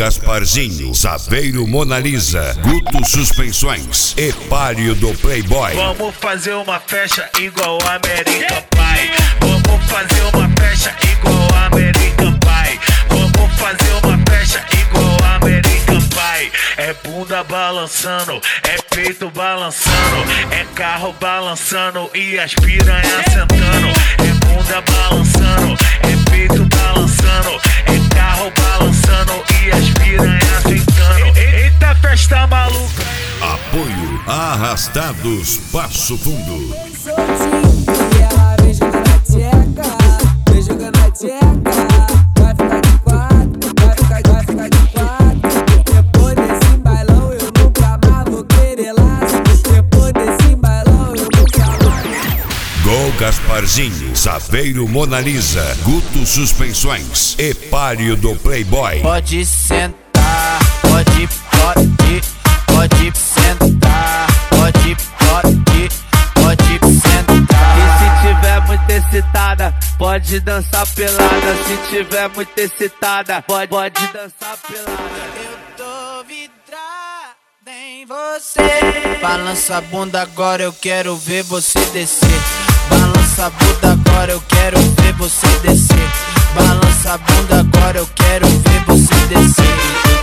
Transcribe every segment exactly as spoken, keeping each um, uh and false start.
Gasparzinho, Saveiro Mona Lisa, Guto Suspensões, Epário do Playboy. Vamos fazer uma festa igual a American Pie. Vamos fazer uma festa igual a American Pie. Vamos fazer uma festa igual a American Pie. É bunda balançando, é peito balançando, é carro balançando e as piranhas sentando. É bunda balançando, é peito balançando, é carro balançando e as piranhas sentando. Eita festa maluca. Apoio Arrastados Passo Fundo. E ela vem jogando a tcheca, vem jogando a tcheca. Vai ficar de quatro, vai ficar, vai ficar de quatro. Depois desse bailão eu nunca mais vou querer laço. Depois desse bailão eu nunca mais. Gol Gasparzinho, Saveiro Mona Lisa, Guto Suspensões, Epário do Playboy. Pode sentar, pode, pode, pode sentar, pode, pode, pode sentar. E se tiver muito excitada, pode dançar pelada. Se tiver muito excitada, pode, pode dançar pelada. Eu tô vidrada em você. Balança a bunda agora, eu quero ver você descer. Balança a bunda agora, eu quero ver você descer. Balança a bunda agora, eu quero ver você descer.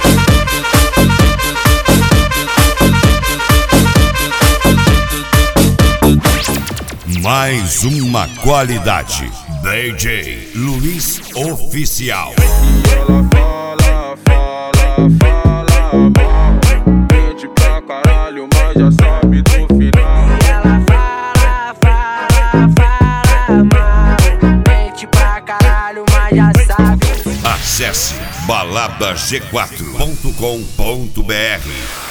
Mais uma qualidade. D J Luiz Oficial. E ela fala, fala, fala mal. Mente pra caralho, mas já sabe do final. E ela fala, fala, fala mal. Mente pra caralho, mas já sabe. Acesse balada g quatro ponto com ponto br.